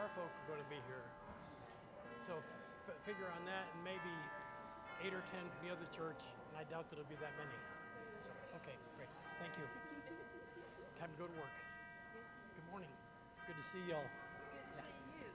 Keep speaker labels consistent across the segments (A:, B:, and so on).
A: folk are going to be here. So figure on that, and maybe 8 or 10 from the other church, and I doubt that it'll be that many. So, okay, great. Thank you. Time to go to work. Good morning. Good to see y'all.
B: Good to see you.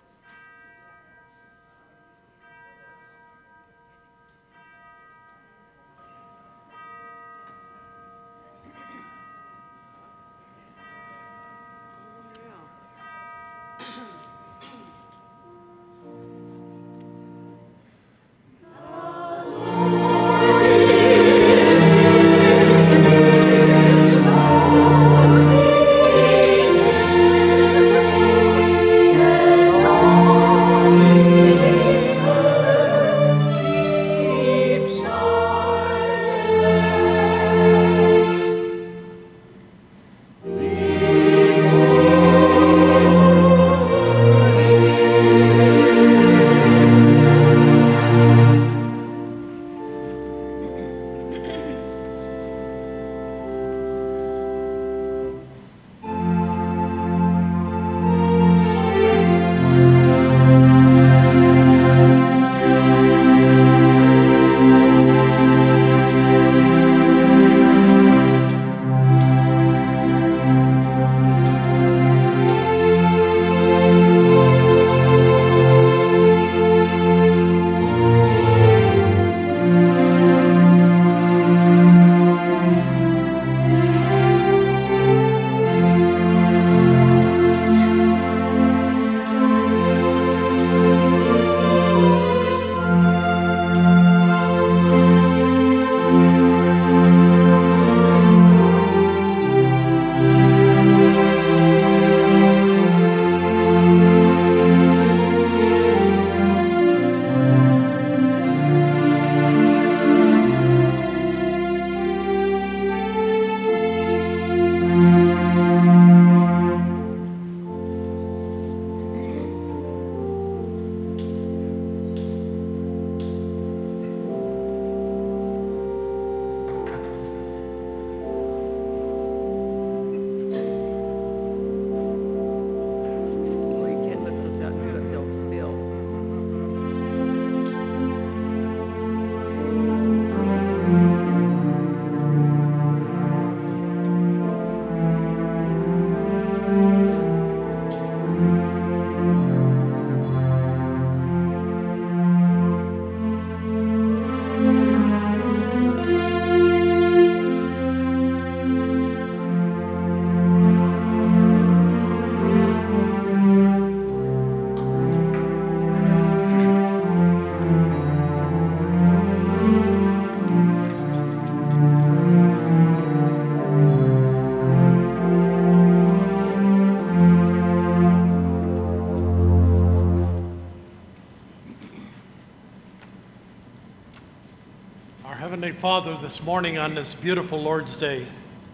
A: Father, this morning on this beautiful Lord's Day,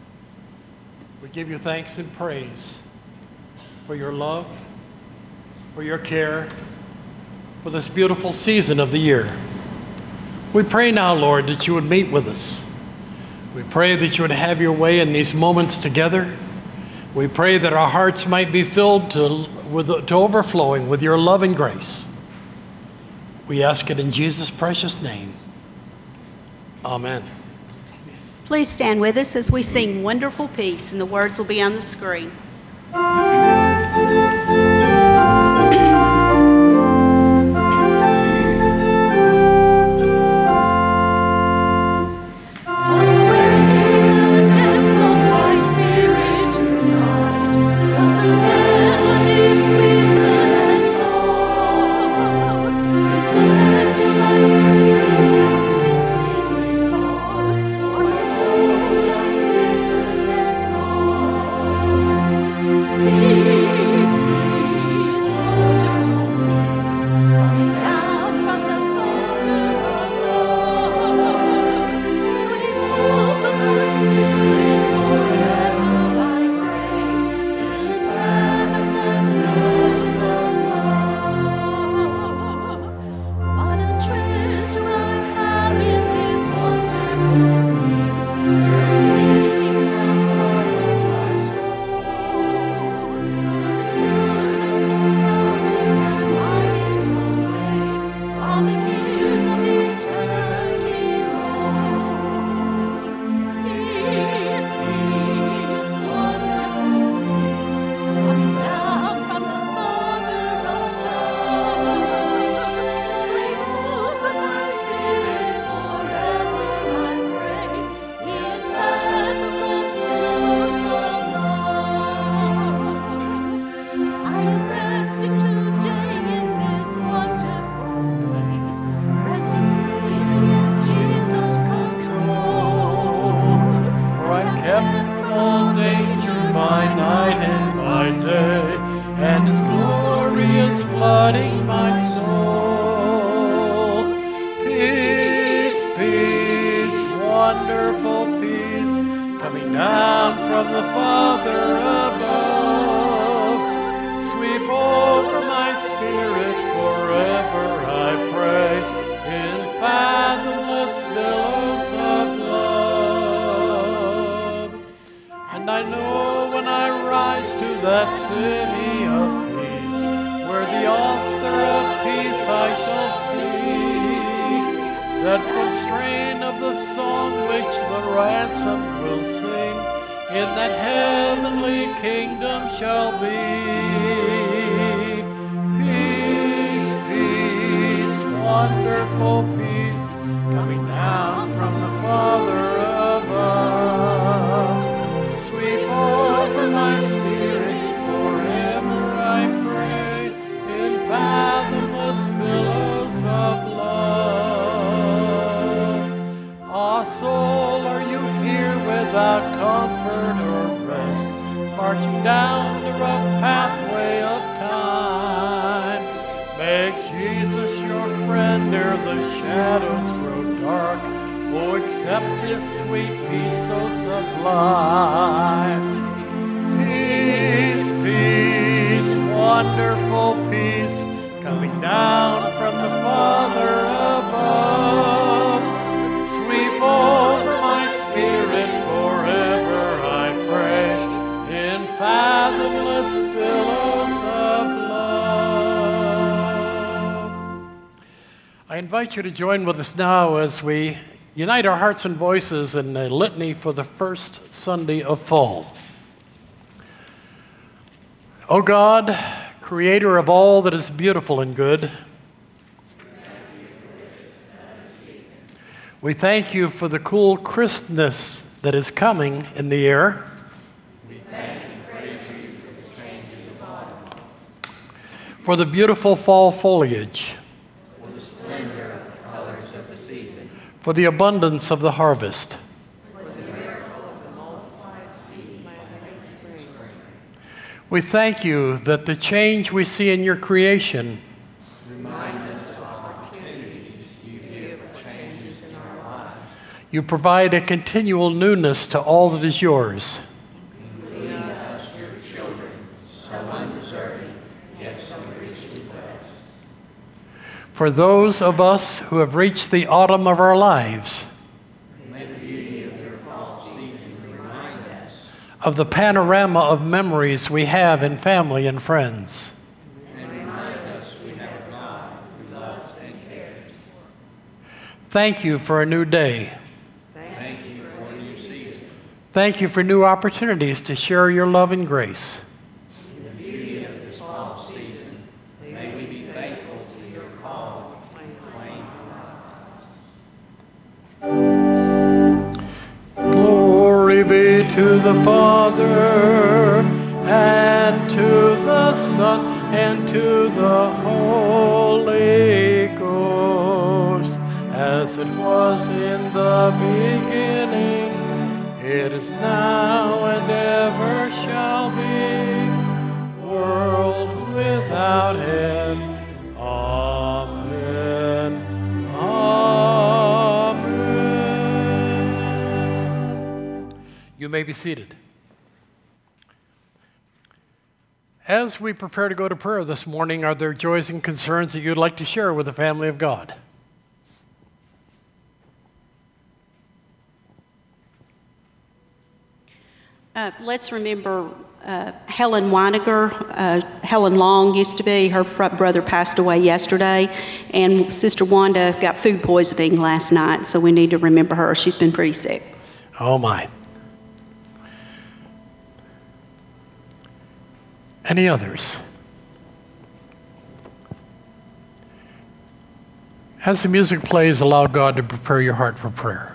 A: we give you thanks and praise for your love, for your care, for this beautiful season of the year. We pray now, Lord, that you would meet with us. We pray that you would have your way in these moments together. We pray that our hearts might be filled to overflowing with your love and grace. We ask it in Jesus' precious name. Amen.
B: Please stand with us as we sing Wonderful Peace, and the words will be on the screen.
C: Oh,
A: and His glory is flooding my soul. Peace, peace, wonderful peace, coming down from the Father above. Sweep over my spirit forever, I pray, in fathomless billows of love. And I know when I rise to that city of peace, where the author of peace I shall see, that one strain of the song which the ransomed will sing in that heavenly kingdom shall be. Peace, peace, wonderful peace, coming down from the Father above. Sweep over my spirit forever, I pray, in fathomless billows of love. Ah, soul, are you here without comfort or rest, marching down the rough pathway of time? Make Jesus your friend ere the shadows grow dark. Oh, accept this sweet peace so sublime. Peace, peace, wonderful peace, coming down from the Father above. Sweep over my spirit forever, I pray, in fathomless billows of love. I invite you to join with us now as we unite our hearts and voices in a litany for the first Sunday of fall. O God, creator of all that is beautiful and good, we thank you for the cool crispness that is coming in the air.
C: We thank and praise you for the changes of autumn,
A: for the beautiful fall foliage,
C: for the splendor of the colors of the season,
A: for the abundance of the harvest.
C: for the miracle of the multiplied seed planted in spring.
A: We thank you that the change we see in your creation
C: Reminds us of opportunities you give for changes in our lives.
A: you provide a continual newness to all that is yours.
C: Including us, your children, so undeserving, yet so richly blessed.
A: For those of us who have reached the autumn of our lives,
C: May the beauty of your fall season remind us
A: of the panorama of memories we have in family and friends.
C: and remind us we have a God who loves and cares.
A: Thank you for a new day.
C: Thank you for a new season.
A: Thank you for new opportunities to share your love and grace.
C: In the beauty of this fall season, may we be faithful to your call and claim for us.
A: Glory be to the Father, and to the Son, and to the Holy Ghost, as it was in the beginning, it is now, and ever shall be, world without end. Amen. Amen. You may be seated. As we prepare to go to prayer this morning, are there joys and concerns that you'd like to share with the family of God?
B: Let's remember Helen Weiniger. Helen Long used to be. Her brother passed away yesterday. And Sister Wanda got food poisoning last night, so we need to remember her. She's been pretty sick.
A: Oh, my. Any others? As the music plays, allow God to prepare your heart for prayer.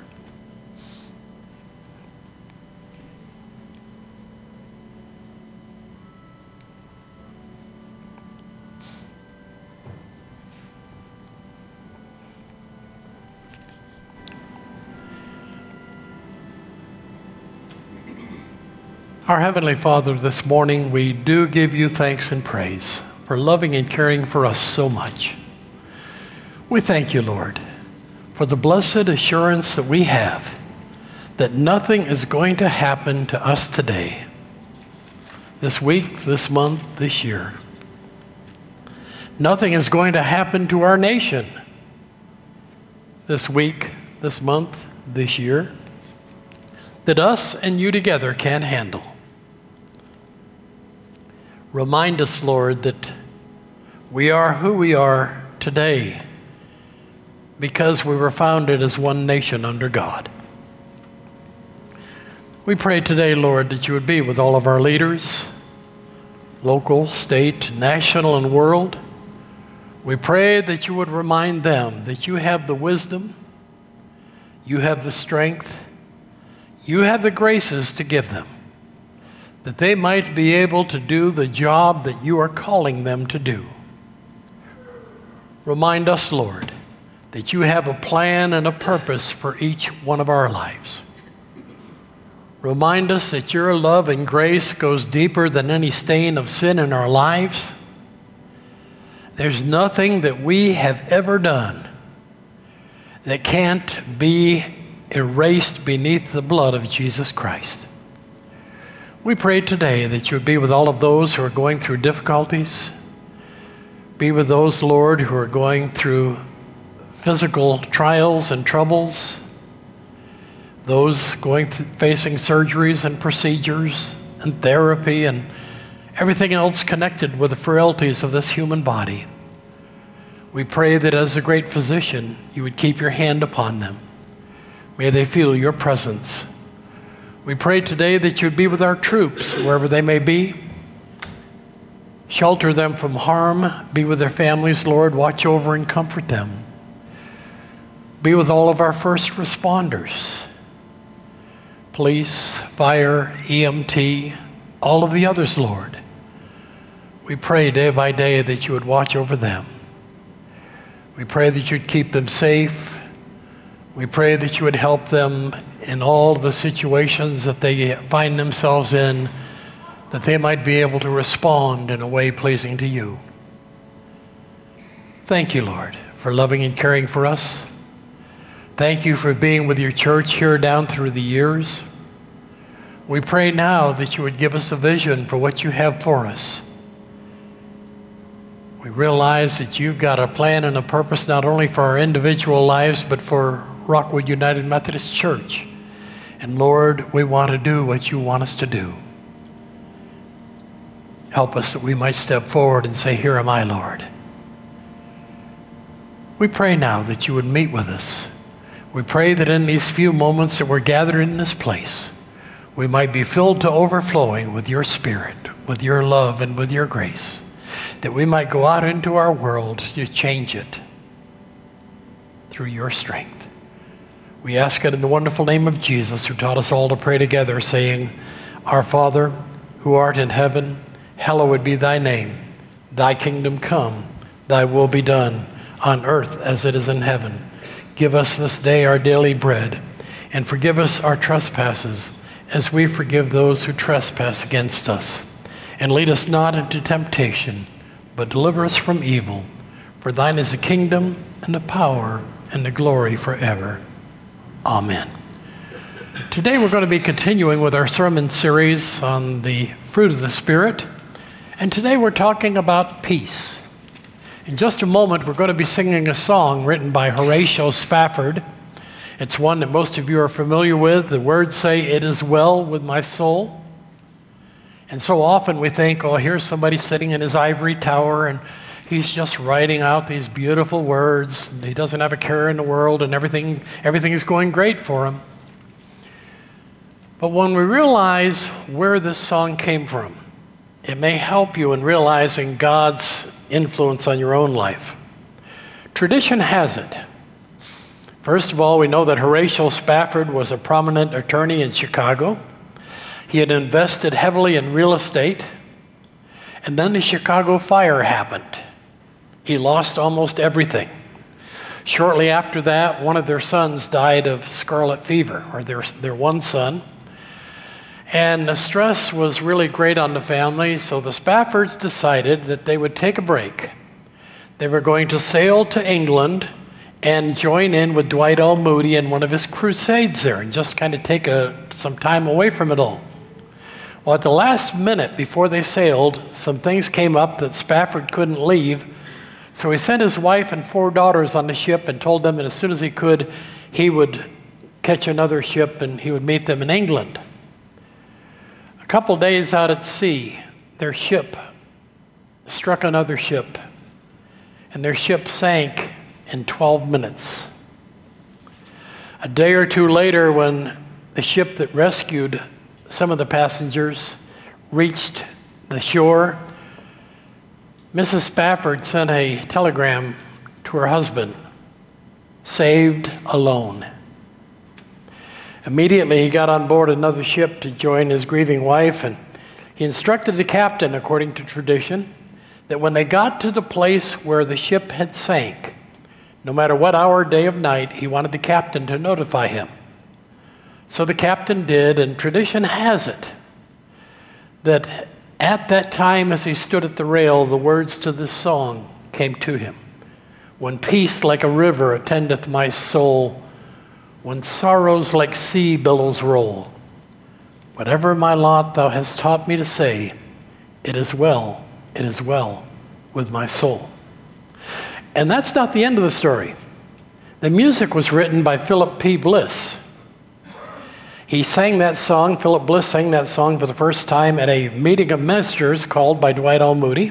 A: Our Heavenly Father, this morning we do give you thanks and praise for loving and caring for us so much. We thank you, Lord, for the blessed assurance that we have that nothing is going to happen to us today, this week, this month, this year. Nothing is going to happen to our nation this week, this month, this year, that us and you together can't handle. Remind us, Lord, that we are who we are today because we were founded as one nation under God. We pray today, Lord, that you would be with all of our leaders, local, state, national, and world. We pray that you would remind them that you have the wisdom, you have the strength, you have the graces to give them, that they might be able to do the job that you are calling them to do. Remind us, Lord, that you have a plan and a purpose for each one of our lives. Remind us that your love and grace goes deeper than any stain of sin in our lives. There's nothing that we have ever done that can't be erased beneath the blood of Jesus Christ. We pray today that you would be with all of those who are going through difficulties. Be with those, Lord, who are going through physical trials and troubles. Those facing surgeries and procedures and therapy and everything else connected with the frailties of this human body. We pray that as a great physician, you would keep your hand upon them. May they feel your presence. We pray today that you'd be with our troops, wherever they may be. Shelter them from harm. Be with their families, Lord. Watch over and comfort them. Be with all of our first responders. Police, fire, EMT, all of the others, Lord. We pray day by day that you would watch over them. We pray that you'd keep them safe. We pray that you would help them in all the situations that they find themselves in, that they might be able to respond in a way pleasing to you. Thank you, Lord, for loving and caring for us. Thank you for being with your church here down through the years. We pray now that you would give us a vision for what you have for us. We realize that you've got a plan and a purpose not only for our individual lives, but for Rockwood United Methodist Church. And Lord, we want to do what you want us to do. Help us that we might step forward and say, "Here am I, Lord." We pray now that you would meet with us. We pray that in these few moments that we're gathered in this place, we might be filled to overflowing with your Spirit, with your love, and with your grace, that we might go out into our world to change it through your strength. We ask it in the wonderful name of Jesus, who taught us all to pray together, saying, "Our Father, who art in heaven, hallowed be thy name. Thy kingdom come, thy will be done, on earth as it is in heaven. Give us this day our daily bread, and forgive us our trespasses, as we forgive those who trespass against us. And lead us not into temptation, but deliver us from evil. For thine is the kingdom, and the power, and the glory forever. Amen." Today we're going to be continuing with our sermon series on the fruit of the Spirit. And today we're talking about peace. In just a moment, we're going to be singing a song written by Horatio Spafford. It's one that most of you are familiar with. The words say, "It is well with my soul." And so often we think, oh, here's somebody sitting in his ivory tower and he's just writing out these beautiful words. He doesn't have a care in the world and everything is going great for him. But when we realize where this song came from, it may help you in realizing God's influence on your own life. Tradition has it. First of all, we know that Horatio Spafford was a prominent attorney in Chicago. He had invested heavily in real estate, and then the Chicago fire happened. He lost almost everything. Shortly after that, one of their sons died of scarlet fever, or their one son. And the stress was really great on the family, so the Spaffords decided that they would take a break. They were going to sail to England and join in with Dwight L. Moody in one of his crusades there and just kind of take some time away from it all. Well, at the last minute before they sailed, some things came up that Spafford couldn't leave, so he sent his wife and 4 daughters on the ship and told them that as soon as he could, he would catch another ship and he would meet them in England. A couple days out at sea, their ship struck another ship, and their ship sank in 12 minutes. A day or two later, when the ship that rescued some of the passengers reached the shore, Mrs. Spafford sent a telegram to her husband, "Saved alone." Immediately, he got on board another ship to join his grieving wife, and he instructed the captain, according to tradition, that when they got to the place where the ship had sank, no matter what hour, day of night, he wanted the captain to notify him. So the captain did, and tradition has it that at that time, as he stood at the rail, the words to this song came to him. "When peace like a river attendeth my soul, when sorrows like sea billows roll, whatever my lot thou hast taught me to say, it is well with my soul." And that's not the end of the story. The music was written by Philip P. Bliss. He sang that song, Philip Bliss sang that song for the first time at a meeting of ministers called by Dwight L. Moody.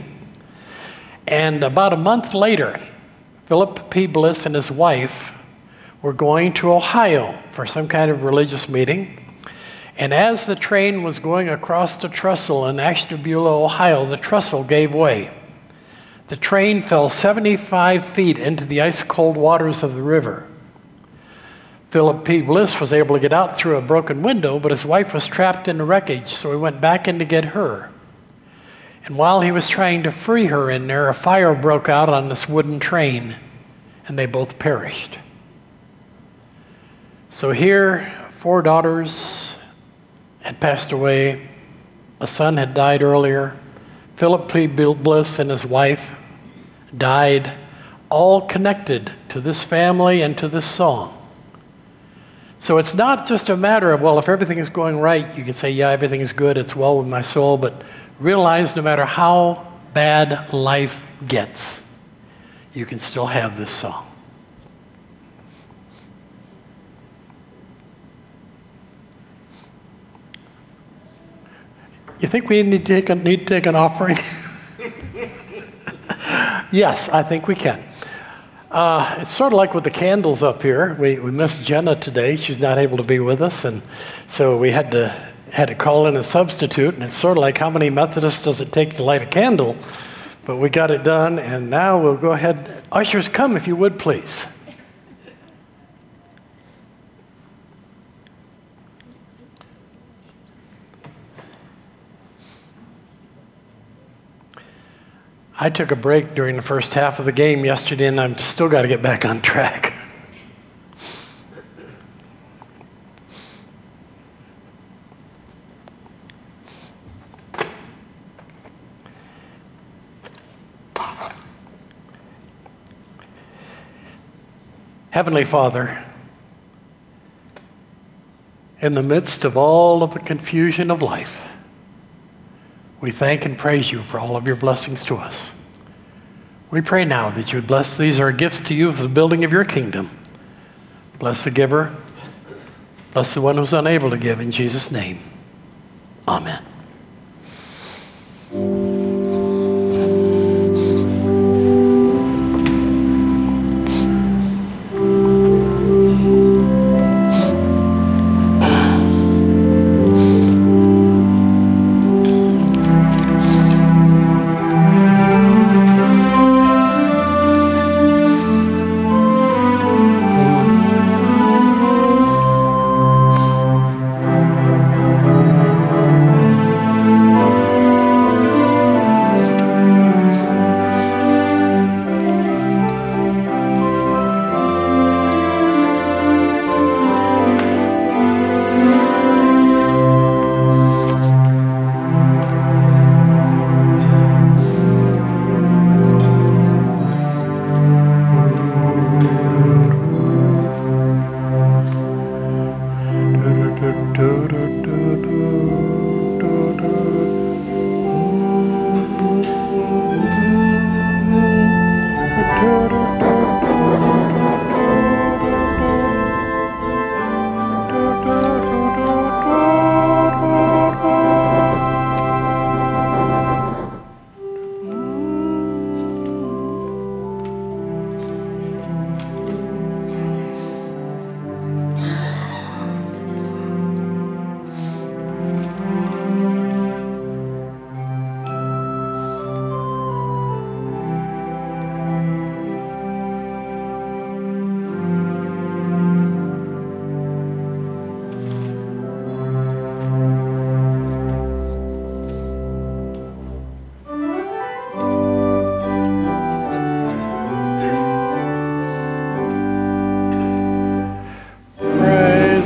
A: And about a month later, Philip P. Bliss and his wife were going to Ohio for some kind of religious meeting. And as the train was going across the trestle in Ashtabula, Ohio, the trestle gave way. The train fell 75 feet into the ice-cold waters of the river. Philip P. Bliss was able to get out through a broken window, but his wife was trapped in the wreckage, so he went back in to get her. And while he was trying to free her in there, a fire broke out on this wooden train, and they both perished. So here, 4 daughters had passed away. A son had died earlier. Philip P. Bliss and his wife died, all connected to this family and to this song. So it's not just a matter of, well, if everything is going right, you can say, yeah, everything is good, it's well with my soul, but realize no matter how bad life gets, you can still have this song. You think we need to take an offering? Yes, I think we can. It's sort of like with the candles up here. We missed Jenna today. She's not able to be with us, and so we had to call in a substitute. And it's sort of like how many Methodists does it take to light a candle? But we got it done, and now we'll go ahead. Ushers, come if you would, please. I took a break during the first half of the game yesterday, and I've still got to get back on track. Heavenly Father, in the midst of all of the confusion of life, we thank and praise you for all of your blessings to us. We pray now that you would bless these are gifts to you for the building of your kingdom. Bless the giver. Bless the one who's unable to give. In Jesus' name, amen.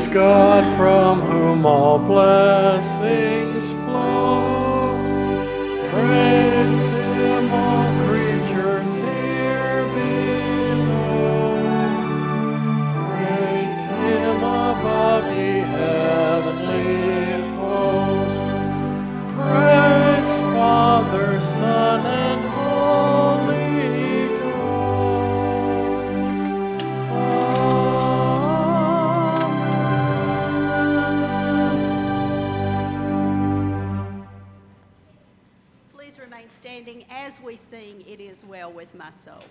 A: God from whom all blessings flow. Praise Him, all creatures here below. Praise Him above, ye heavenly hosts. Praise Father, Son, and Holy Ghost. Amen.
B: Please remain standing as we sing, "It Is Well With My Soul."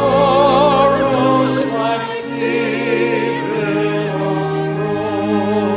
A: Sorrows like sea billows roll.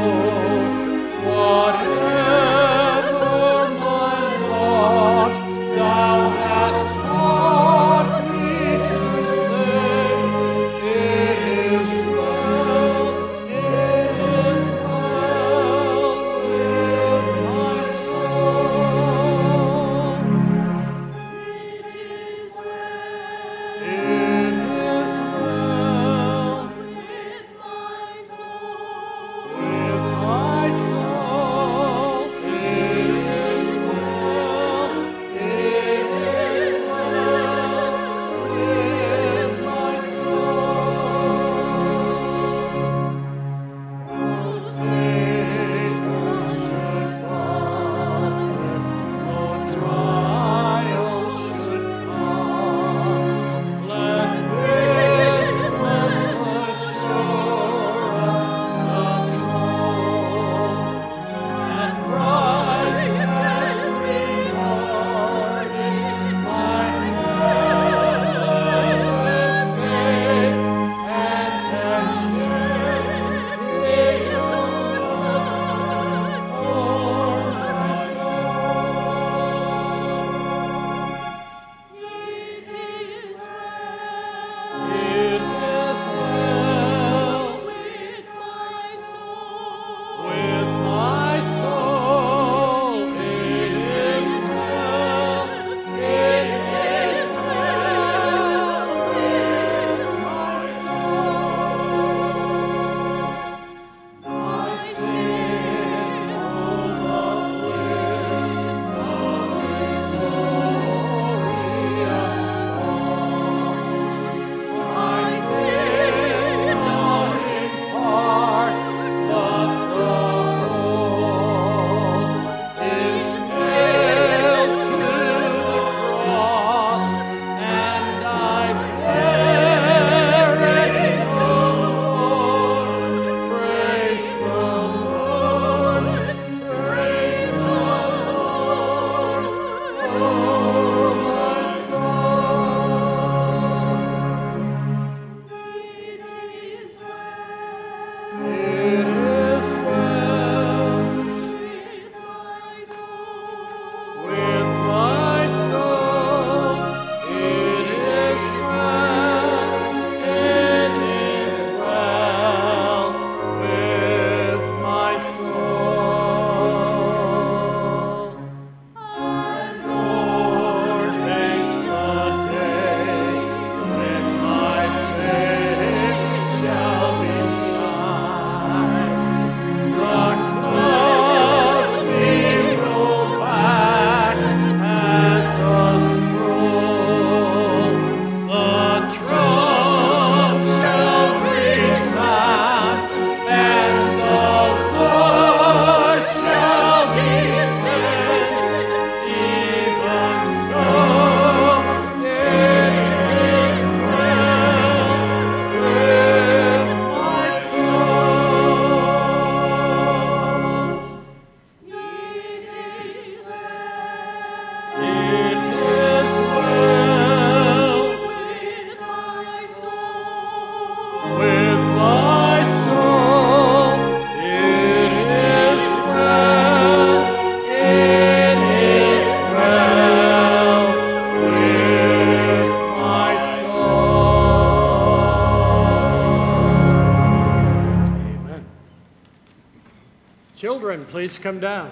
A: Children, please come down.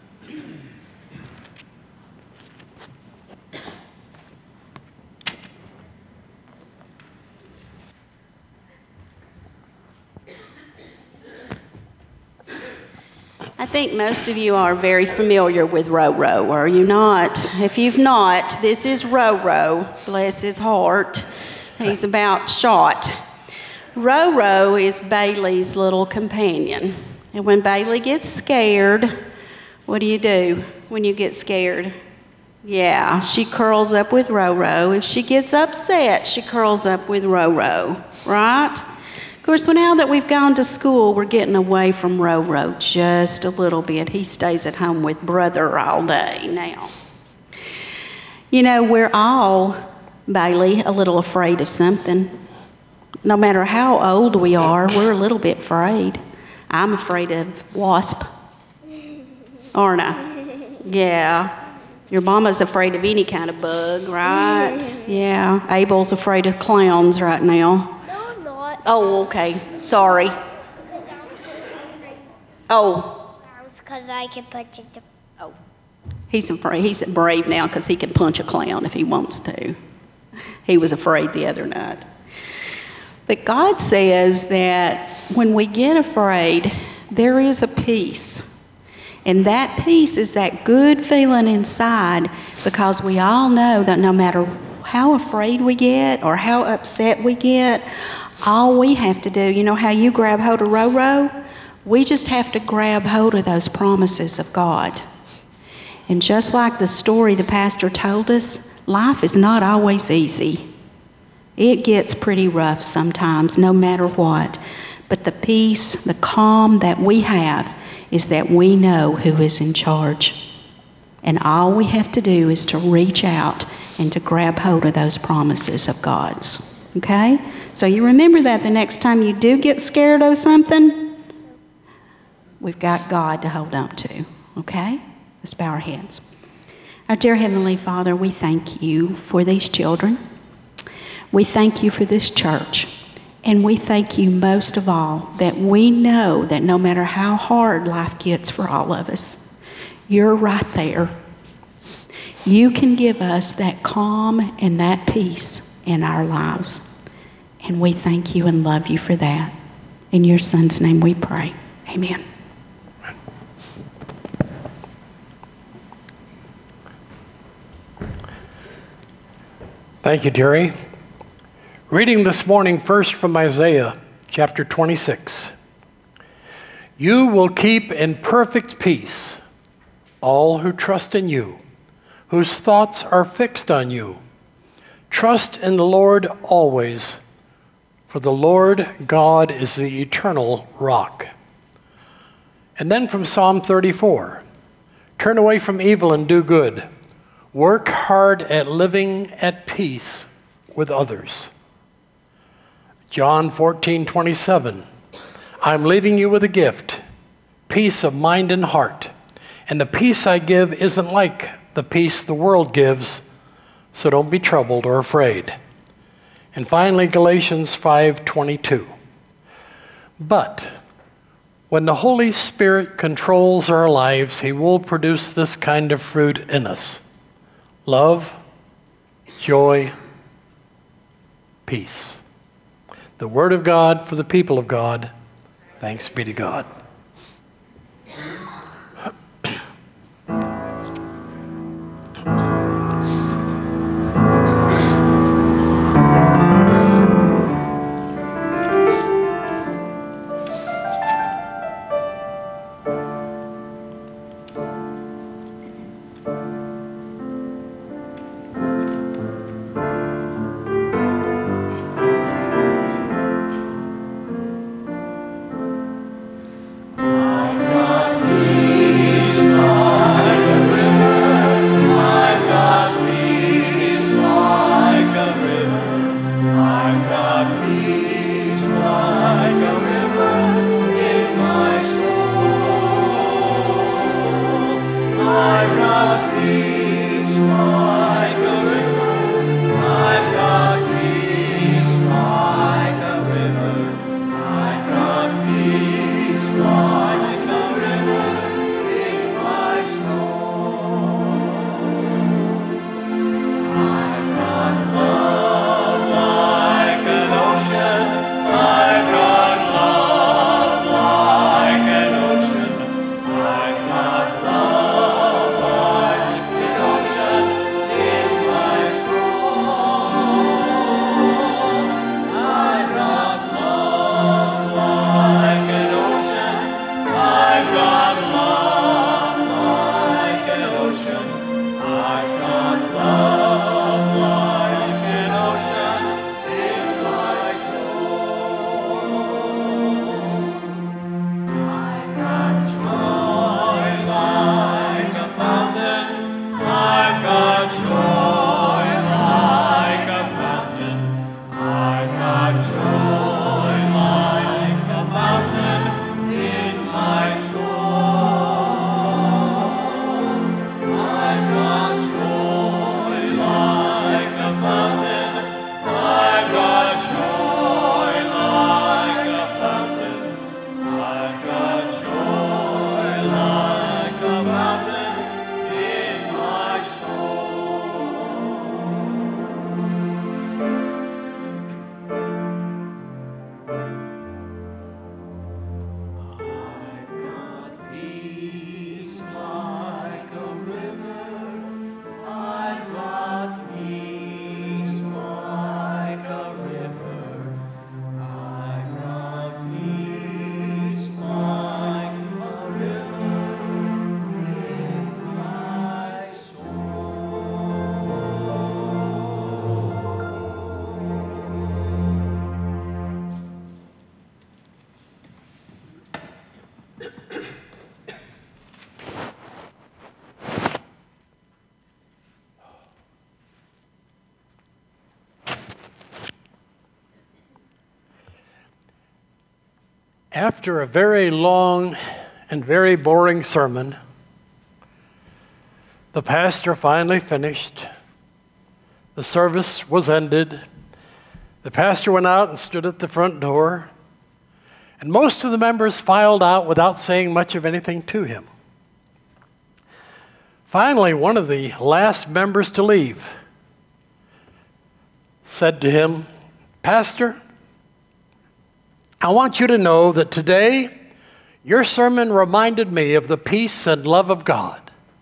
B: I think most of you are very familiar with Roro, are you not? If you've not, this is Roro, bless his heart. He's about shot. Roro is Bailey's little companion. And when Bailey gets scared, what do you do when you get scared? Yeah, she curls up with Roro. If she gets upset, she curls up with Roro, right? Of course, now that we've gone to school, we're getting away from Roro just a little bit. He stays at home with Brother all day now. You know, we're all, Bailey, a little afraid of something. No matter how old we are, we're a little bit afraid. I'm afraid of wasp, aren't I? Yeah. Your mama's afraid of any kind of bug, right? Yeah. Abel's afraid of clowns right now. Oh, okay. Sorry. Oh.
D: Because I can punch it.
B: Oh. He's afraid. He's brave now because he can punch a clown if he wants to. He was afraid the other night. But God says that when we get afraid, there is a peace. And that peace is that good feeling inside, because we all know that no matter how afraid we get or how upset we get, all we have to do, you know how you grab hold of Roro? We just have to grab hold of those promises of God. And just like the story the pastor told us, life is not always easy. It gets pretty rough sometimes, no matter what. But the peace, the calm that we have is that we know who is in charge. And all we have to do is to reach out and to grab hold of those promises of God's. Okay? So you remember that the next time you do get scared of something, we've got God to hold on to. Okay? Let's bow our heads. Our dear Heavenly Father, we thank you for these children. We thank you for this church. And we thank you most of all that we know that no matter how hard life gets for all of us, you're right there. You can give us that calm and that peace in our lives. And we thank you and love you for that. In your Son's name we pray. Amen.
A: Thank you, Terry. Reading this morning first from Isaiah chapter 26. You will keep in perfect peace all who trust in you, whose thoughts are fixed on you. Trust in the Lord always, for the Lord God is the eternal rock. And then from Psalm 34, turn away from evil and do good. Work hard at living at peace with others. John 14:27, I'm leaving you with a gift, peace of mind and heart. And the peace I give isn't like the peace the world gives, so don't be troubled or afraid. And finally, Galatians 5:22. But when the Holy Spirit controls our lives, he will produce this kind of fruit in us: love, joy, peace. The word of God for the people of God. Thanks be to God. After a very long and very boring sermon, the pastor finally finished. The service was ended. The pastor went out and stood at the front door, and most of the members filed out without saying much of anything to him. Finally, one of the last members to leave said to him, "Pastor, I want you to know that today your sermon reminded me of the peace and love of God."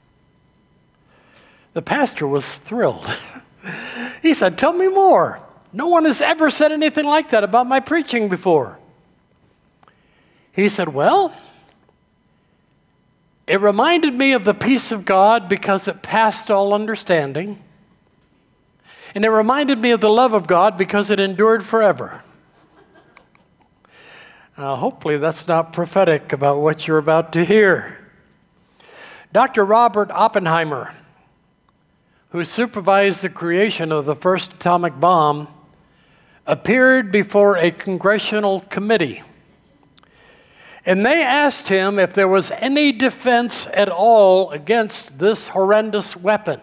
A: The pastor was thrilled. He said, "Tell me more. No one has ever said anything like that about my preaching before." He said, "Well, it reminded me of the peace of God because it passed all understanding. And it reminded me of the love of God because it endured forever." Hopefully that's not prophetic about what you're about to hear. Dr. Robert Oppenheimer, who supervised the creation of the first atomic bomb, appeared before a congressional committee. And they asked him if there was any defense at all against this horrendous weapon.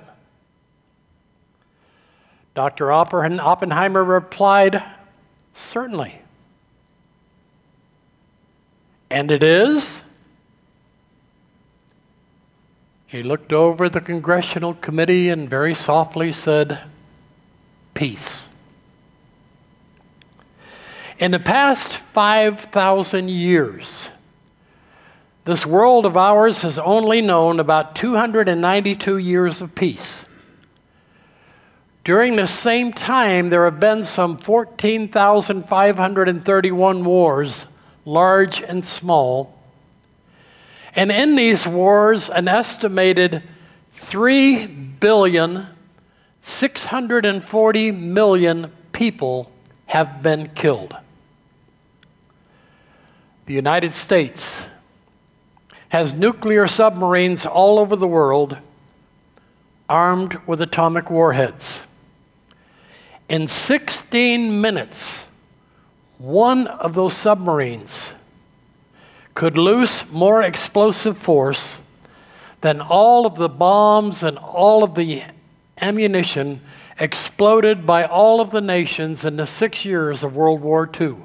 A: Dr. Oppenheimer replied, "Certainly." "And it is?" He looked over the congressional committee and very softly said, "Peace." In the past 5,000 years, this world of ours has only known about 292 years of peace. During the same time, there have been some 14,531 wars, large and small. And in these wars, an estimated 3,640,000,000 people have been killed. The United States has nuclear submarines all over the world armed with atomic warheads. In 16 minutes, one of those submarines could loose more explosive force than all of the bombs and all of the ammunition exploded by all of the nations in the 6 years of World War II.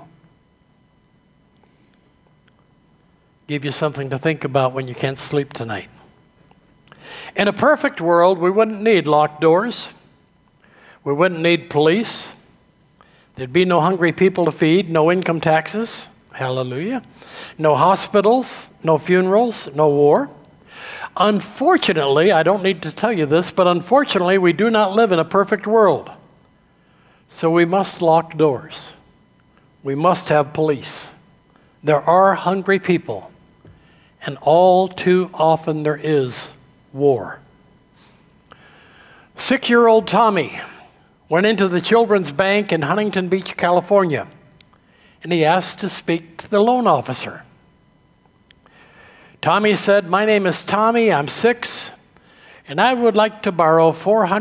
A: Give you something to think about when you can't sleep tonight. In a perfect world, we wouldn't need locked doors. We wouldn't need police. There'd be no hungry people to feed, no income taxes. Hallelujah. No hospitals, no funerals, no war. Unfortunately, I don't need to tell you this, but unfortunately, we do not live in a perfect world. So we must lock doors. We must have police. There are hungry people, and all too often there is war. 6-year-old Tommy went into the Children's Bank in Huntington Beach, California, and he asked to speak to the loan officer. Tommy said, "My name is Tommy, I'm 6, and I would like to borrow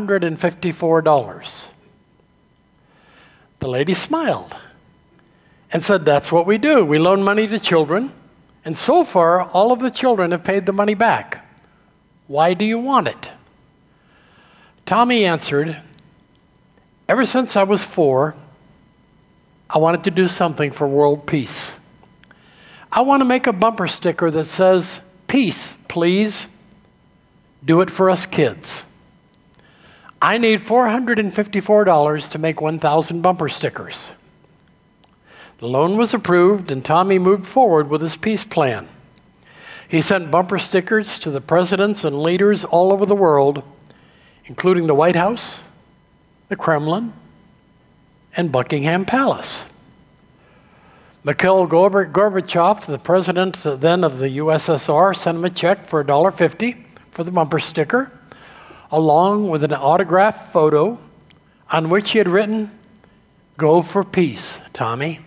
A: $454. The lady smiled and said, "That's what we do. We loan money to children, and so far, all of the children have paid the money back. Why do you want it?" Tommy answered, "Ever since I was 4, I wanted to do something for world peace. I want to make a bumper sticker that says, 'Peace, please. Do it for us kids.' I need $454 to make 1,000 bumper stickers." The loan was approved, and Tommy moved forward with his peace plan. He sent bumper stickers to the presidents and leaders all over the world, including the White House, the Kremlin, and Buckingham Palace. Mikhail Gorbachev, the president then of the USSR, sent him a check for $1.50 for the bumper sticker, along with an autographed photo on which he had written, "Go for peace, Tommy."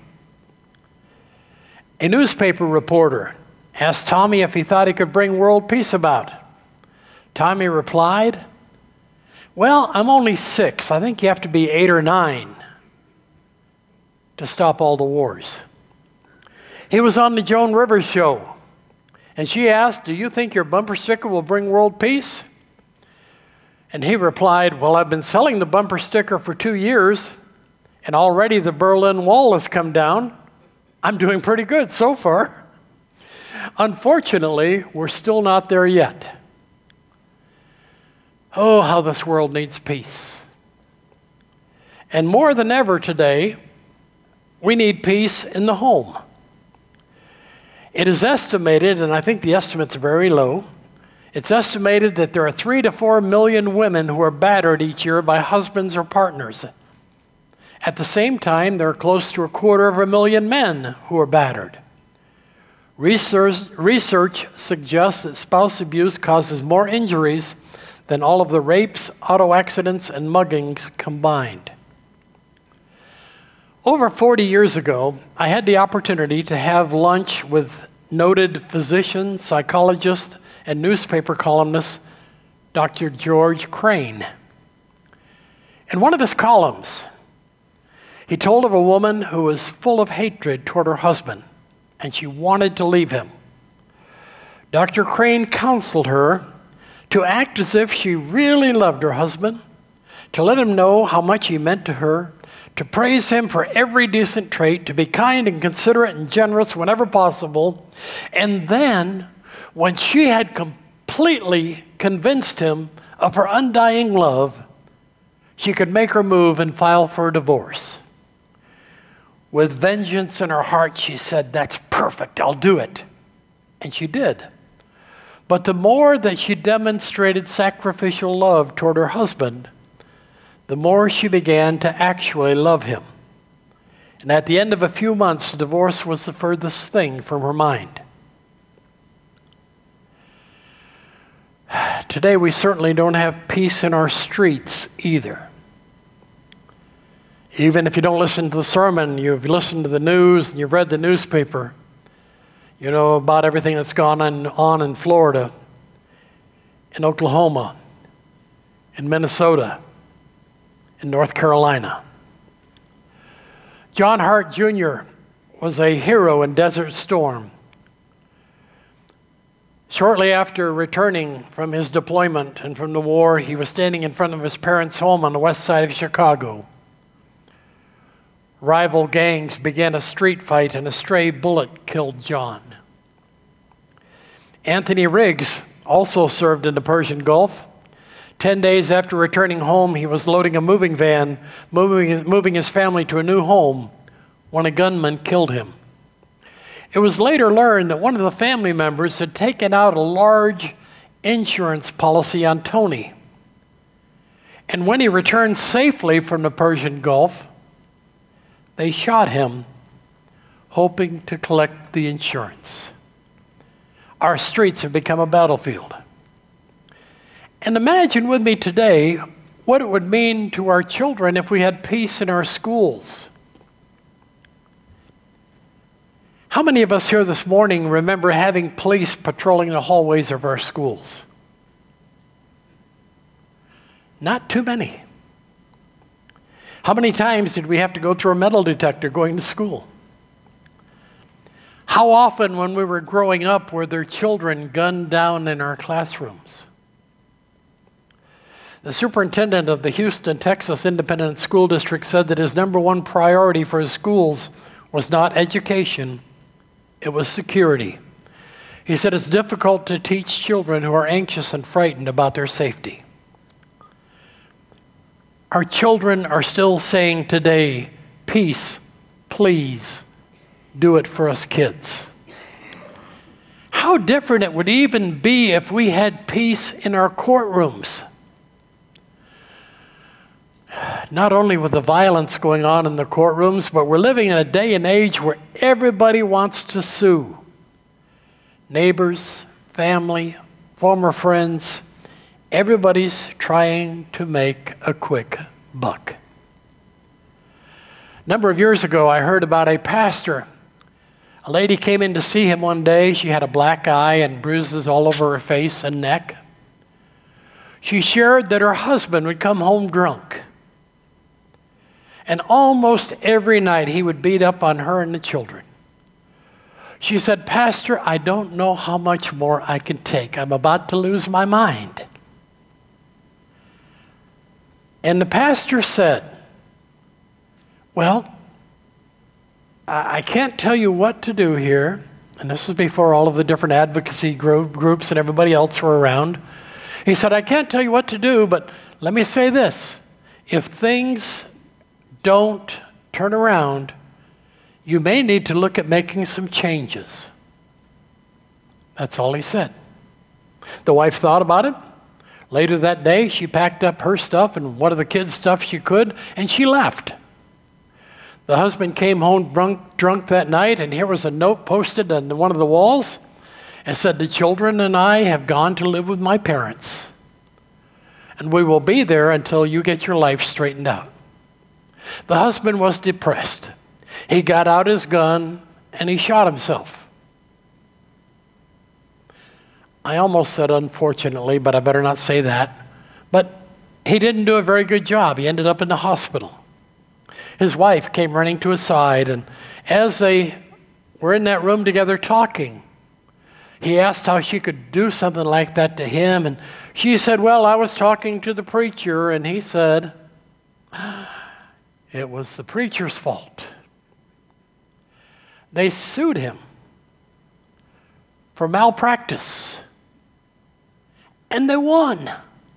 A: A newspaper reporter asked Tommy if he thought he could bring world peace about. Tommy replied, "Well, I'm only 6. I think you have to be 8 or 9 to stop all the wars." He was on the Joan Rivers show, and she asked, "Do you think your bumper sticker will bring world peace?" And he replied, "Well, I've been selling the bumper sticker for 2 years, and already the Berlin Wall has come down. I'm doing pretty good so far." Unfortunately, we're still not there yet. Oh, how this world needs peace. And more than ever today, we need peace in the home. It is estimated, and I think the estimate's very low, it's estimated that there are 3 to 4 million women who are battered each year by husbands or partners. At the same time, there are close to 250,000 men who are battered. Research suggests that spouse abuse causes more injuries than all of the rapes, auto accidents, and muggings combined. Over 40 years ago, I had the opportunity to have lunch with noted physician, psychologist, and newspaper columnist, Dr. George Crane. In one of his columns, he told of a woman who was full of hatred toward her husband, and she wanted to leave him. Dr. Crane counseled her to act as if she really loved her husband, to let him know how much he meant to her, to praise him for every decent trait, to be kind and considerate and generous whenever possible. And then, when she had completely convinced him of her undying love, she could make her move and file for a divorce. With vengeance in her heart, she said, "That's perfect, I'll do it." And she did. But the more that she demonstrated sacrificial love toward her husband, the more she began to actually love him. And at the end of a few months, divorce was the furthest thing from her mind. Today, we certainly don't have peace in our streets either. Even if you don't listen to the sermon, you've listened to the news and you've read the newspaper, you know about everything that's gone on in Florida, in Oklahoma, in Minnesota, in North Carolina. John Hart Jr. was a hero in Desert Storm. Shortly after returning from his deployment and from the war, he was standing in front of his parents' home on the west side of Chicago. Rival gangs began a street fight, and a stray bullet killed John. Anthony Riggs also served in the Persian Gulf. 10 days after returning home, he was loading a moving van, moving his family to a new home, when a gunman killed him. It was later learned that one of the family members had taken out a large insurance policy on Tony. And when he returned safely from the Persian Gulf, they shot him, hoping to collect the insurance. Our streets have become a battlefield. And imagine with me today what it would mean to our children if we had peace in our schools. How many of us here this morning remember having police patrolling the hallways of our schools? Not too many. How many times did we have to go through a metal detector going to school? How often when we were growing up were there children gunned down in our classrooms? The superintendent of the Houston, Texas Independent School District said that his #1 priority for his schools was not education, it was security. He said it's difficult to teach children who are anxious and frightened about their safety. Our children are still saying today, "Peace, please, do it for us kids." How different it would even be if we had peace in our courtrooms. Not only with the violence going on in the courtrooms, but we're living in a day and age where everybody wants to sue. Neighbors, family, former friends, everybody's trying to make a quick buck. A number of years ago, I heard about a pastor. A lady came in to see him one day. She had a black eye and bruises all over her face and neck. She shared that her husband would come home drunk. And almost every night he would beat up on her and the children. She said, "Pastor, I don't know how much more I can take. I'm about to lose my mind." And the pastor said, "Well, I can't tell you what to do here." And this was before all of the different advocacy groups and everybody else were around. He said, "I can't tell you what to do, but let me say this. If things don't turn around, you may need to look at making some changes." That's all he said. The wife thought about it. Later that day, she packed up her stuff and one of the kids' stuff she could, and she left. The husband came home drunk that night, and here was a note posted on one of the walls. It said, "The children and I have gone to live with my parents, and we will be there until you get your life straightened out." The husband was depressed. He got out his gun, and he shot himself. I almost said unfortunately, but I better not say that. But he didn't do a very good job. He ended up in the hospital. His wife came running to his side, and as they were in that room together talking, he asked how she could do something like that to him, and she said, "Well, I was talking to the preacher," and he said, it was the preacher's fault. They sued him for malpractice, and they won.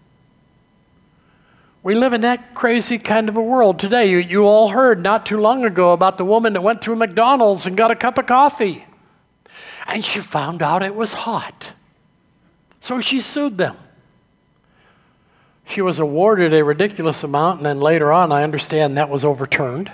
A: We live in that crazy kind of a world today. You all heard not too long ago about the woman that went through McDonald's and got a cup of coffee, and she found out it was hot. So she sued them. She was awarded a ridiculous amount, and then later on, I understand that was overturned.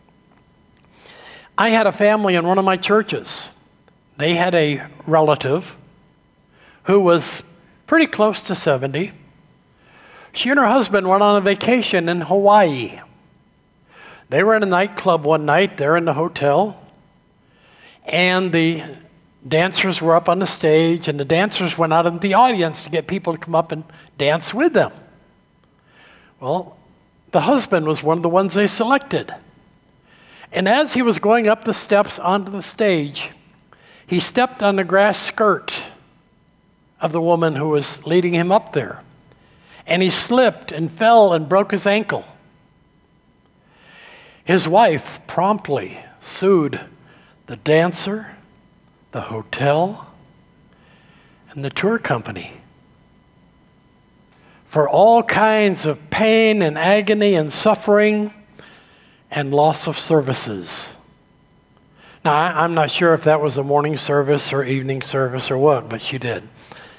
A: I had a family in one of my churches. They had a relative who was pretty close to 70. She and her husband went on a vacation in Hawaii. They were in a nightclub one night. They're in the hotel. And the dancers were up on the stage, and the dancers went out into the audience to get people to come up and dance with them. Well, the husband was one of the ones they selected. And as he was going up the steps onto the stage, he stepped on the grass skirt of the woman who was leading him up there. And he slipped and fell and broke his ankle. His wife promptly sued the dancer, the hotel, and the tour company for all kinds of pain and agony and suffering and loss of services. Now, I'm not sure if that was a morning service or evening service or what, but she did.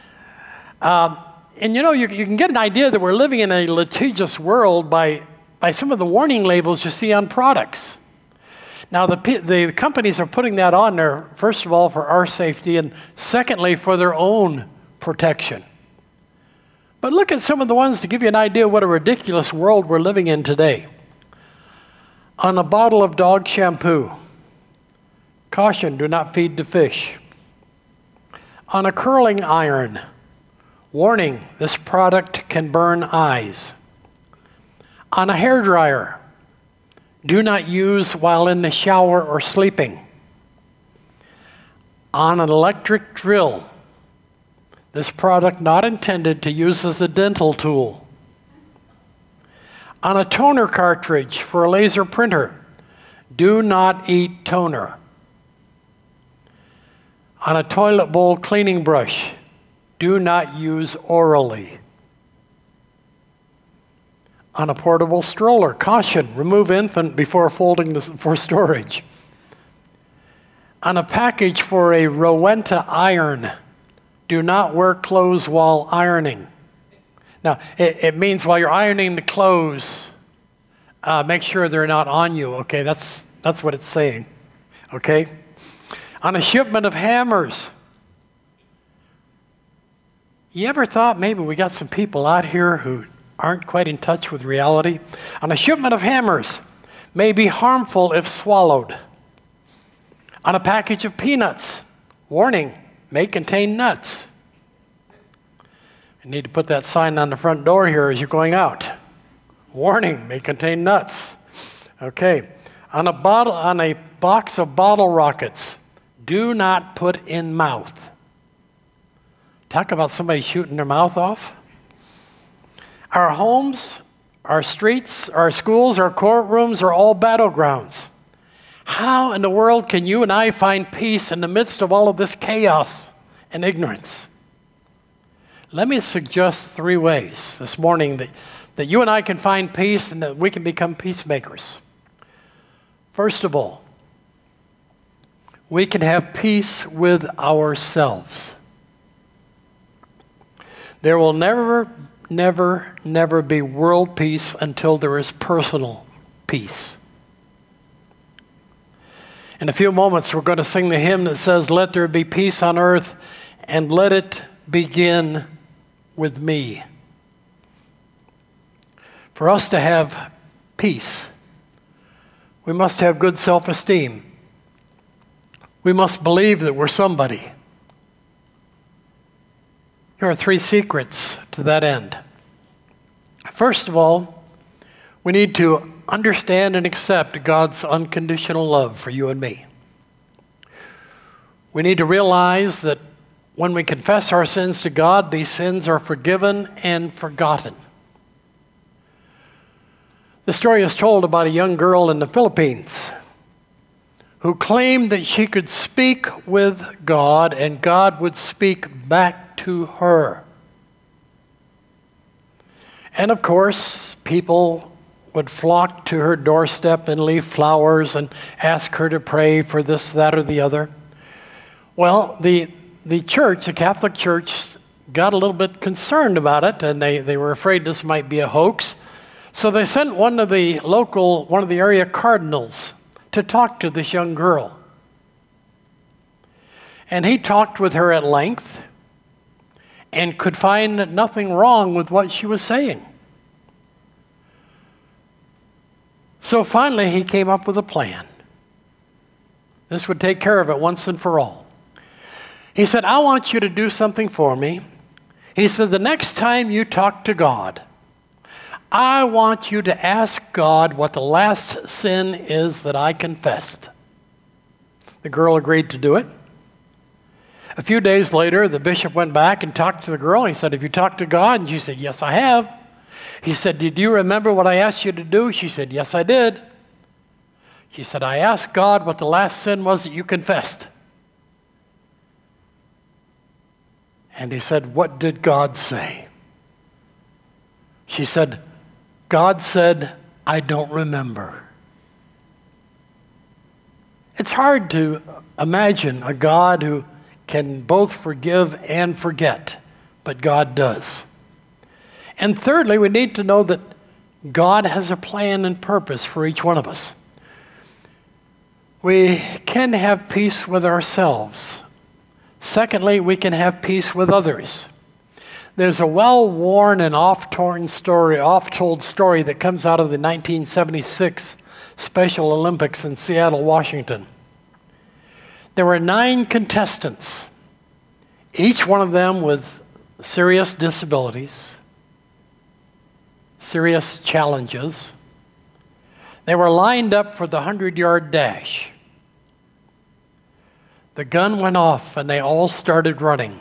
A: And you know, you can get an idea that we're living in a litigious world by some of the warning labels you see on products. Now, the companies are putting that on there, first of all, for our safety, and secondly, for their own protection. But look at some of the ones to give you an idea what a ridiculous world we're living in today. On a bottle of dog shampoo, caution, do not feed the fish. On a curling iron, warning, this product can burn eyes. On a hairdryer, do not use while in the shower or sleeping. On an electric drill, this product not intended to use as a dental tool. On a toner cartridge for a laser printer, do not eat toner. On a toilet bowl cleaning brush, do not use orally. On a portable stroller, caution, remove infant before folding this for storage. On a package for a Rowenta iron, do not wear clothes while ironing. Now, it means while you're ironing the clothes, make sure they're not on you, okay? That's what it's saying, okay? On a shipment of hammers, you ever thought maybe we got some people out here who aren't quite in touch with reality? On a shipment of hammers, may be harmful if swallowed. On a package of peanuts, warning, may contain nuts. You need to put that sign on the front door here as you're going out. Warning, may contain nuts. Okay. On a box of bottle rockets, do not put in mouth. Talk about somebody shooting their mouth off. Our homes, our streets, our schools, our courtrooms are all battlegrounds. How in the world can you and I find peace in the midst of all of this chaos and ignorance? Let me suggest 3 ways this morning that you and I can find peace and that we can become peacemakers. First of all, we can have peace with ourselves. There will never be world peace until there is personal peace. In a few moments, we're going to sing the hymn that says, "Let there be peace on earth, and let it begin with me." For us to have peace, we must have good self-esteem. We must believe that we're somebody. Here are 3 secrets to that end. First of all, we need to understand and accept God's unconditional love for you and me. We need to realize that when we confess our sins to God, these sins are forgiven and forgotten. The story is told about a young girl in the Philippines who claimed that she could speak with God and God would speak back to her. And of course, people would flock to her doorstep and leave flowers and ask her to pray for this, that, or the other. Well, the church, the Catholic Church, got a little bit concerned about it, and they were afraid this might be a hoax. So they sent one of the area cardinals to talk to this young girl. And he talked with her at length and could find nothing wrong with what she was saying. So finally, he came up with a plan. This would take care of it once and for all. He said, "I want you to do something for me." He said, "The next time you talk to God, I want you to ask God what the last sin is that I confessed." The girl agreed to do it. A few days later, the bishop went back and talked to the girl. He said, "Have you talked to God?" And she said, "Yes, I have." He said, "Did you remember what I asked you to do?" She said, "Yes, I did." She said, "I asked God what the last sin was that you confessed." And he said, "What did God say?" She said, "God said, I don't remember." It's hard to imagine a God who can both forgive and forget, but God does. And thirdly, we need to know that God has a plan and purpose for each one of us. We can have peace with ourselves. Secondly, we can have peace with others. There's a well-worn and oft-told story that comes out of the 1976 Special Olympics in Seattle, Washington. There were 9 contestants, each one of them with serious disabilities, serious challenges. They were lined up for the 100-yard dash. The gun went off and they all started running.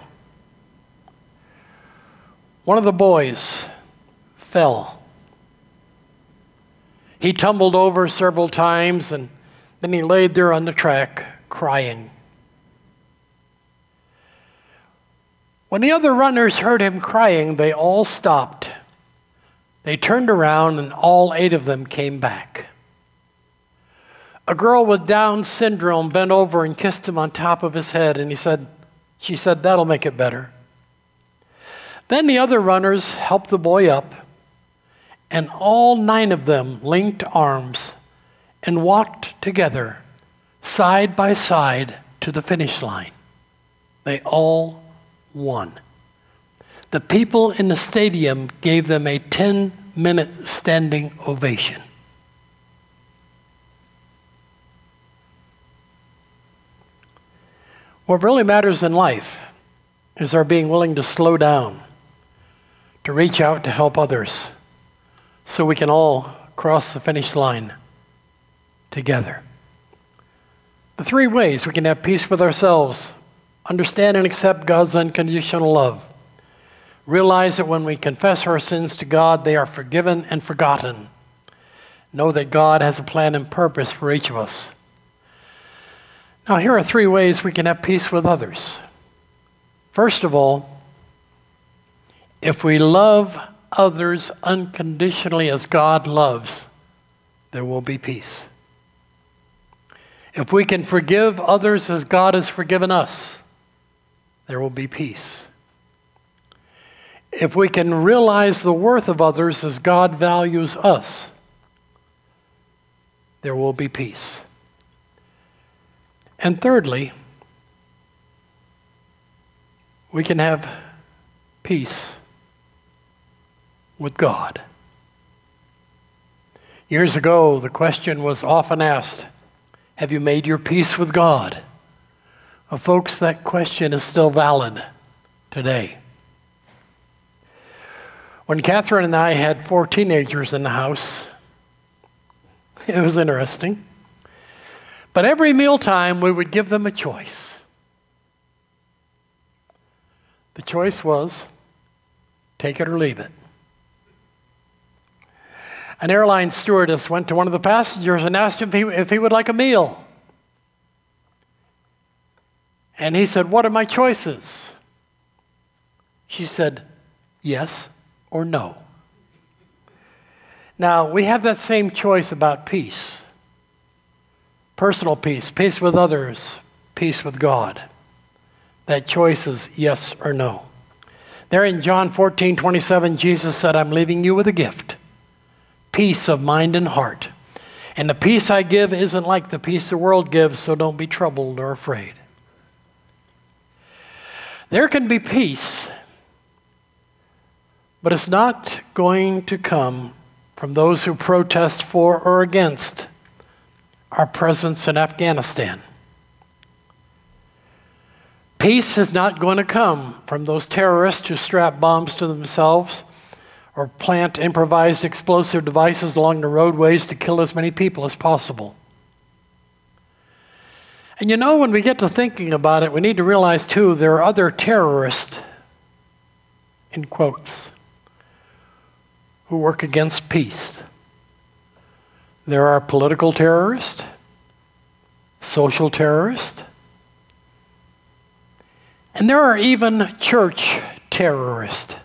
A: One of the boys fell. He tumbled over several times and then he laid there on the track crying. When the other runners heard him crying, they all stopped. They turned around and all 8 of them came back. A girl with Down syndrome bent over and kissed him on top of his head, and she said, "That'll make it better." Then the other runners helped the boy up, and all 9 of them linked arms and walked together, side by side, to the finish line. They all won. The people in the stadium gave them a 10-minute standing ovation. What really matters in life is our being willing to slow down, to reach out to help others, so we can all cross the finish line together. The three ways we can have peace with ourselves: understand and accept God's unconditional love. Realize that when we confess our sins to God, they are forgiven and forgotten. Know that God has a plan and purpose for each of us. Now, here are three ways we can have peace with others. First of all, if we love others unconditionally as God loves, there will be peace. If we can forgive others as God has forgiven us, there will be peace. If we can realize the worth of others as God values us, there will be peace. And thirdly, we can have peace with God. Years ago, the question was often asked, have you made your peace with God? Well, folks, that question is still valid today. When Catherine and I had 4 teenagers in the house, it was interesting. But every mealtime, we would give them a choice. The choice was, take it or leave it. An airline stewardess went to one of the passengers and asked him if he would like a meal. And he said, what are my choices? She said, yes or no. Now, we have that same choice about peace. Personal peace, peace with others, peace with God. That choice is yes or no. There in John 14:27, Jesus said, I'm leaving you with a gift. Peace of mind and heart. And the peace I give isn't like the peace the world gives, so don't be troubled or afraid. There can be peace, but it's not going to come from those who protest for or against our presence in Afghanistan. Peace is not going to come from those terrorists who strap bombs to themselves or plant improvised explosive devices along the roadways to kill as many people as possible. And you know, when we get to thinking about it, we need to realize, too, there are other terrorists, in quotes, who work against peace. There are political terrorists, social terrorists, and there are even church terrorists.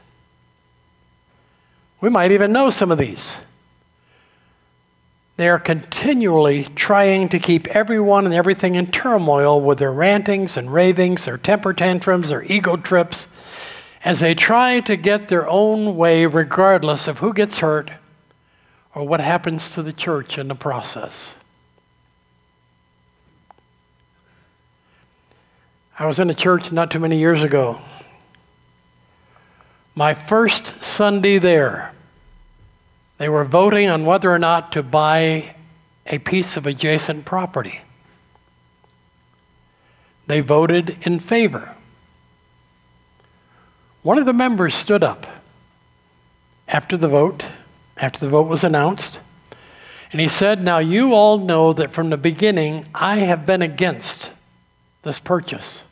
A: We might even know some of these. They are continually trying to keep everyone and everything in turmoil with their rantings and ravings, their temper tantrums, their ego trips, as they try to get their own way regardless of who gets hurt or what happens to the church in the process. I was in a church not too many years ago. My first Sunday there, they were voting on whether or not to buy a piece of adjacent property. They voted in favor. One of the members stood up after the vote was announced, and he said, now you all know that from the beginning I have been against this purchase.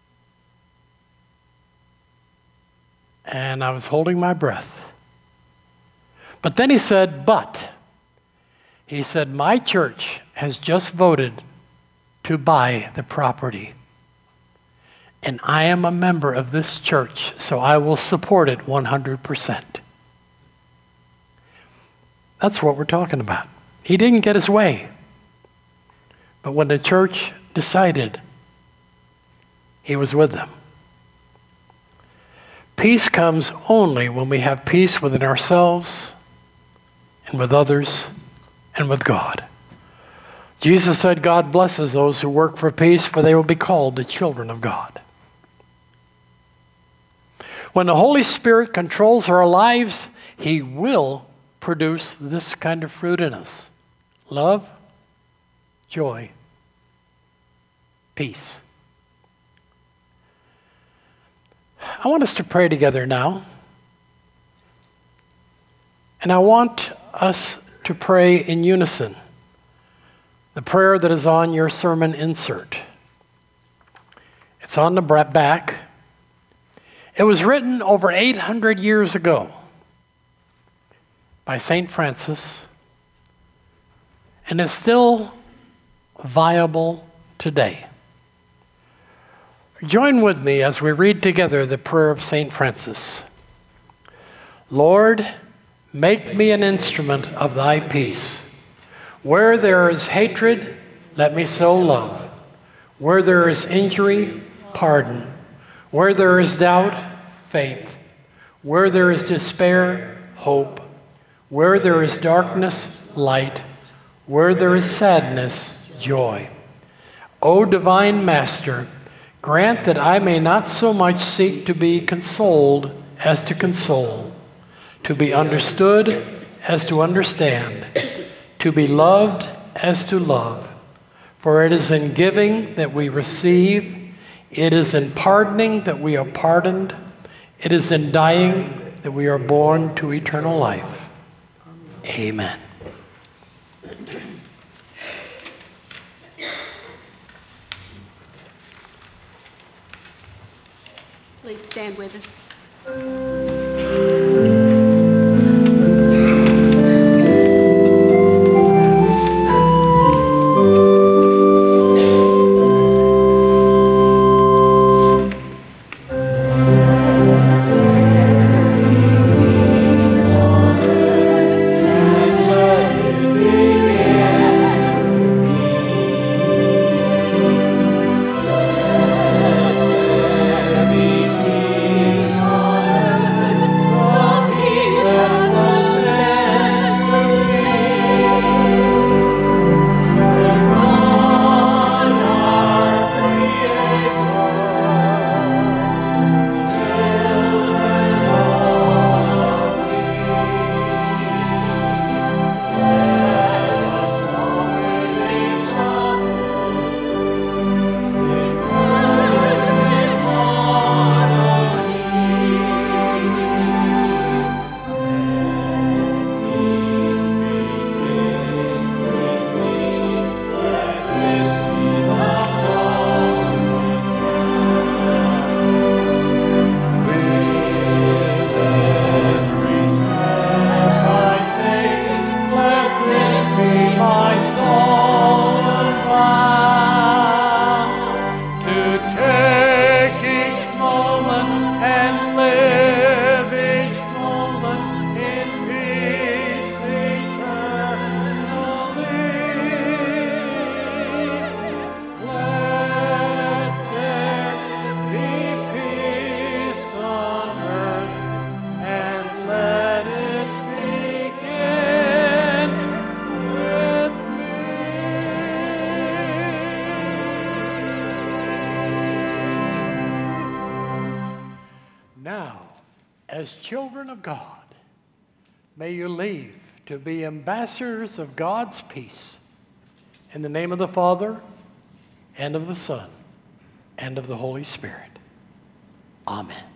A: And I was holding my breath. But then he said, my church has just voted to buy the property. And I am a member of this church, so I will support it 100%. That's what we're talking about. He didn't get his way. But when the church decided, he was with them. Peace comes only when we have peace within ourselves and with others and with God. Jesus said, God blesses those who work for peace, for they will be called the children of God. When the Holy Spirit controls our lives, He will produce this kind of fruit in us: love, joy, peace. I want us to pray together now. And I want us to pray in unison. the prayer that is on your sermon insert. It's on the back. It was written over 800 years ago by St. Francis, and it's still viable today. Join with me as we read together the prayer of St. Francis. Lord, make me an instrument of thy peace. Where there is hatred, let me sow love. Where there is injury, pardon. Where there is doubt, faith. Where there is despair, hope. Where there is darkness, light. Where there is sadness, joy. O divine Master, grant that I may not so much seek to be consoled as to console, to be understood as to understand, to be loved as to love. For it is in giving that we receive, it is in pardoning that we are pardoned, it is in dying that we are born to eternal life. Amen.
B: Please stand with us.
A: As children of God, may you leave to be ambassadors of God's peace. In the name of the Father, and of the Son, and of the Holy Spirit. Amen.